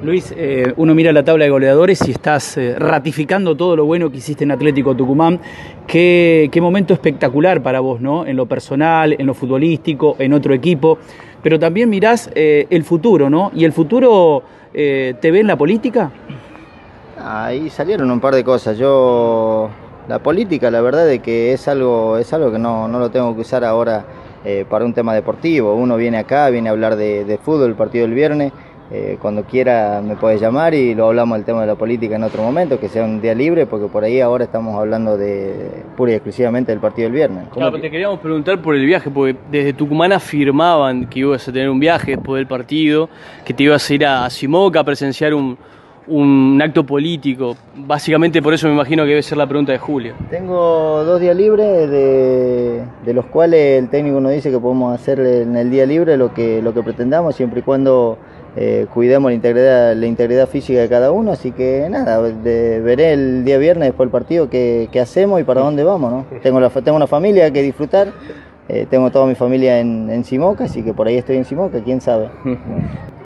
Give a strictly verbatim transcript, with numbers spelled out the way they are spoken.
Luis, eh, uno mira la tabla de goleadores y estás eh, ratificando todo lo bueno que hiciste en Atlético Tucumán. Qué, qué momento espectacular para vos, ¿no? En lo personal, en lo futbolístico, en otro equipo. Pero también mirás eh, el futuro, ¿no? ¿Y el futuro eh, te ve en la política? Ahí salieron un par de cosas. Yo, la política, la verdad es que es algo, es algo que no, no lo tengo que usar ahora eh, para un tema deportivo. Uno viene acá, viene a hablar de, de fútbol, el partido del viernes. Eh, cuando quiera me puedes llamar y lo hablamos del tema de la política en otro momento, que sea un día libre, porque por ahí ahora estamos hablando de pura y exclusivamente del partido del viernes. Claro, pero te queríamos preguntar por el viaje, porque desde Tucumán afirmaban que ibas a tener un viaje después del partido, que te ibas a ir a, a Simoca a presenciar un, un acto político. Básicamente por eso me imagino que debe ser la pregunta de Julio. Tengo dos días libres, de, de los cuales el técnico nos dice que podemos hacer en el día libre lo que, lo que pretendamos, siempre y cuando Eh, cuidemos la integridad, la integridad física de cada uno, así que nada, de, veré el día viernes después del partido qué, qué hacemos y para dónde vamos, ¿no? Tengo, la, tengo una familia que disfrutar, eh, tengo toda mi familia en, en Simoca, así que por ahí estoy en Simoca, quién sabe.